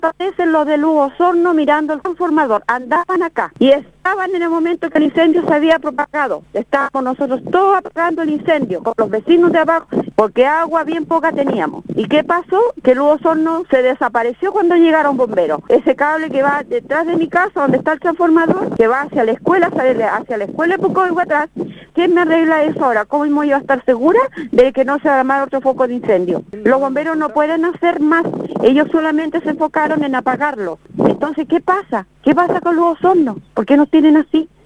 Aparecen los de Luz Osorno mirando el transformador, andaban acá y estaban en el momento que el incendio se había propagado. Estábamos nosotros todos apagando el incendio con los vecinos de abajo porque agua bien poca teníamos. ¿Y qué pasó? Que Luz Osorno se desapareció cuando llegaron bomberos. Ese cable que va detrás de mi casa, donde está el transformador, que va hacia la escuela, sale hacia la escuela de poco atrás. ¿Quién me arregla eso ahora? ¿Cómo yo voy a estar segura de que no se va a armar otro foco de incendio? Los bomberos no pueden hacer más. Ellos solamente se enfocaron en apagarlo. Entonces, ¿qué pasa? ¿Qué pasa con Luz Osorno? ¿Por qué nos tienen así?